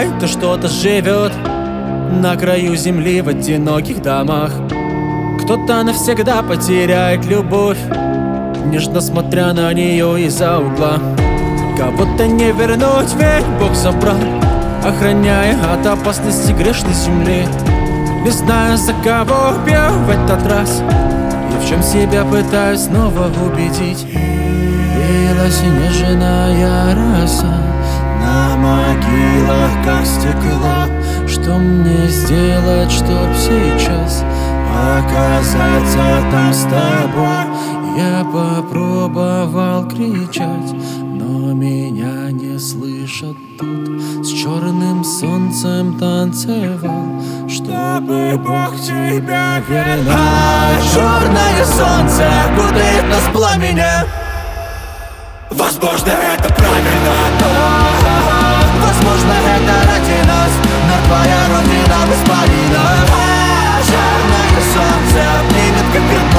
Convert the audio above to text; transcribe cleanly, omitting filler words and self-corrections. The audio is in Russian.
знай, то что-то живет на краю земли в одиноких домах. Кто-то навсегда потеряет любовь, нежно смотря на нее из-за угла. Кого-то не вернуть, ведь Бог забрал, охраняя от опасности грешной земли. Не знаю, за кого пью в этот раз, и в чем себя пытаюсь снова убедить. Билась нежная роса на могилах, как стекло. Что мне сделать, чтоб сейчас оказаться там с тобой? Я попробовал кричать, но меня не слышат тут. С черным солнцем танцевал, чтобы Бог тебя вернул. Черное солнце окутает нас пламенем. Возможно, это правильно, возможно, это ради нас, но твоя родина воспалена. Черное солнце обнимет, как